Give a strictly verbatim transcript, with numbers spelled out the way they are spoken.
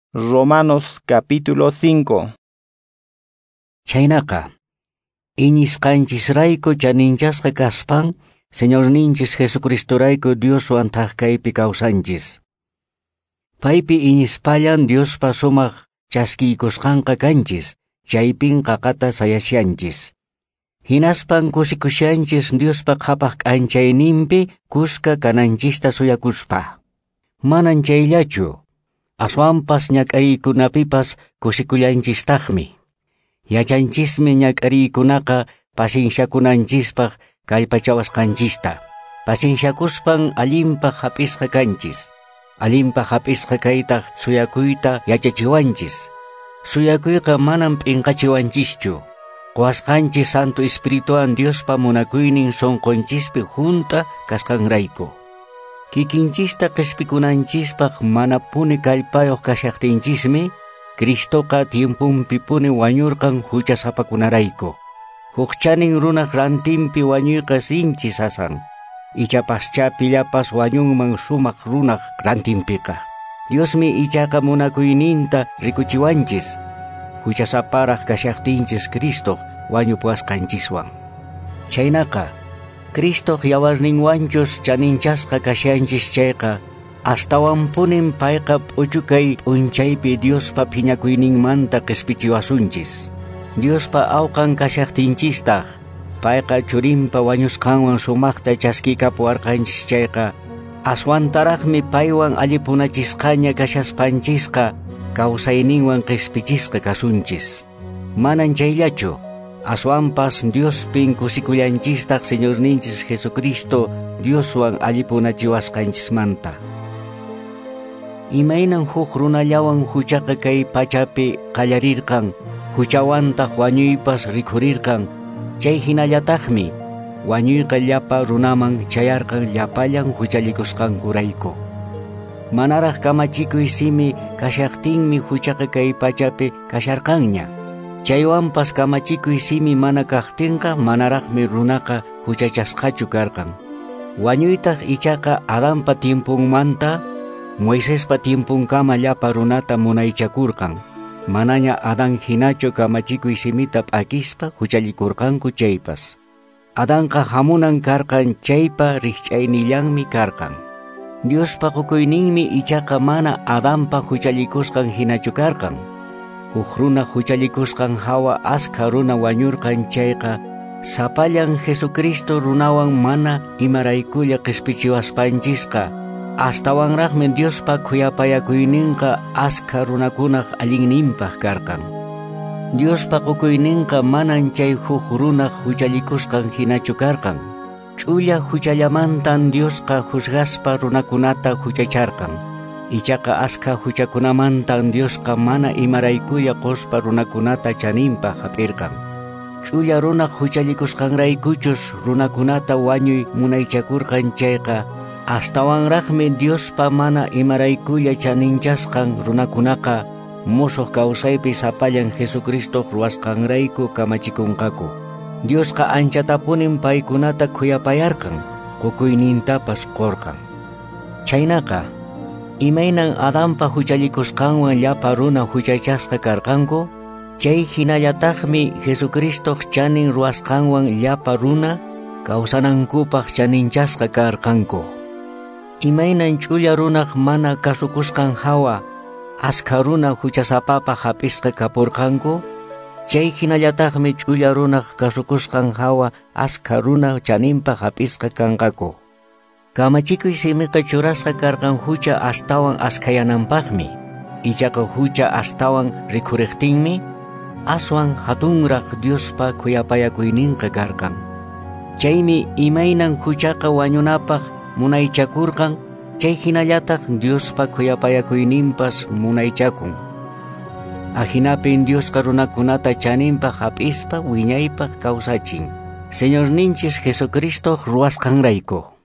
Romanos capítulo cinco. Chaynaqa, iñisqanchisrayku chaninchasqa kaspan, Señor ninchis Jesucristorayku Dioswan thaqkaypi kawsanchis. Paypi iñispallan Diospa sumaq chaskiykusqanqa kanchis, chaypin qaqata sayasyanchis. Hinaspan kusikusyanchis Diospa qhapaq k'anchayninpi kuska kananchista suyakuspa. Manan chayllachu, aswanpas ñak'ariykunapipas kusikullanchistaqmi. Yachanchismi ñak'ariykunaqa pasinsyakunanchispaq kallpachawasqanchista. Pasinsyakuspan allinpaq hapisqa kanchis. Allinpaq hapisqa kaytaq suyakuyta yachachiwanchis. Suyakuyqa manan p'inqachiwanchischu. Quwasqanchis Santo Espirituwan Diospa munakuynin sonqonchispi junta kasqanrayku. Kikinchista qishpikunanchispaq mana puni kallpayuq kashaqtinchismi, Cristoqa tiempunpi puni wañurqan huchasapakunarayku. Huqchanin runaq rantinpi wañuyqa sinchis asan. Ichapascha pillapas wañunman sumaq runaq rantinpiqa. Diosmi ichaqa munakuyninta rikuchiwanchis. Huchasaparaq kashaqtinchis Cristo wañupuwasqanchiswan. Chaynaqa, Cristo yawarninwanchus chaninchasqa kasyanchis chayqa, astawan punin payqa p'uchukay p'unchaypi Diospa phiñakuyninmanta qhispichiwasunchis. Diospa awqan kashaqtinchistaq, payqa churinpa wañusqanwan sumaqta chaskikapuwarqanchis chayqa, aswantaraqmi paywan allipunachisqaña kashaspanchisqa, kawsayninwan qhispichisqa kasunchis. Manan chayllachu, aswanpas Diospin kusikullanchistaq Señor ninchis Jesucristo Dioswan allipunachiwasqanchismanta. Imaynan huk runallawan huchaqa kay pachapi qallarirqan, huchawantaq wañuypas rikhurirqan, chay hinallataqmi wañuyqa llapa runaman chayarqan llapallan huchallikusqankurayku. Manaraq kamachikuy simi kashaqtinmi huchaqa kay pachapi kasharqanña. Chaywanpas kamachikuy simi mana kaqtinqa manaraqmi runaqa huchachasqachu karqan. Wañuytaq ichaqa Adanpa tiempunmanta, Moisespa tiempunkama llapa runata munaychakurqan. Manaña Adán hinachu kamachikuy simita p'akispa huchallikurqanku chaypas. Adanqa hamunan karqan chaypa rikch'aynillanmi karqan. Diospa qukuyninmi ichaqa mana Adanpa huchallikusqan hinachu karqan. Huk runa huchallikusqan hawa askha runa wañurqan chayqa, sapallan Jesucristo runawan mana imaraykulla qhispichiwaspanchisqa, astawanraqmi Diospa khuyapayakuyninqa askha runakunaq allinninpaq karqan. Diospa qukuyninqa manan chay huk runaq huchallikusqan hinachu karqan. Ch'ulla huchallamantan Diosqa juzgaspa runakunata huchacharqan. Ichaqa askha huchakunamantan Diosqa mana imaraykulla quspa runakunata chaninpaq hap'irqan. Ch'ulla runaq huchallikusqanraykuchus runakunata wañuy munaychakurqan chayqa, astawanraqmi Diospa mana imaraykulla chaninchasqan runakunaqa musuq kawsaypi sapallan Jesucristo ruwasqanrayku kamachikunqaku. Diosqa anchatapunin paykunata khuyapayarqan, qukuynintapas qorqan. Chaynaqa, imaynan Adanpa huchallikusqanwan llapa runa huchachasqa karqanku, chay hinallataqmi Jesucristo chanin ruwasqanwan llapa runa kawsanankupaq chaninchasqa karqanku. Imaynan ch'ulla runaq mana kasukusqan hawa, askha runa huchasapapaq hapisqa kapurqanku, chay hinallataqmi ch'ulla runaq kasukusqan hawa askha runa chaninpaq hapisqa kanqaku. Kamachikuy simiqa churasqa karqan hucha astawan askhayananpaqmi. Ichaqa hucha astawan rikhuriqtinmi, aswan hatunraq Diospa khuyapayakuyninqa karqan. Chaymi imaynan huchaqa wañunapaq munaychakurqan, chay hinallataq Diospa khuyapayakuyninpas munaychakun. Ahinapin Diosqa runakunata chaninpaq hap'ispa wiñaypaq kawsachin. Señor ninchis Jesucristo ruwasqanrayku.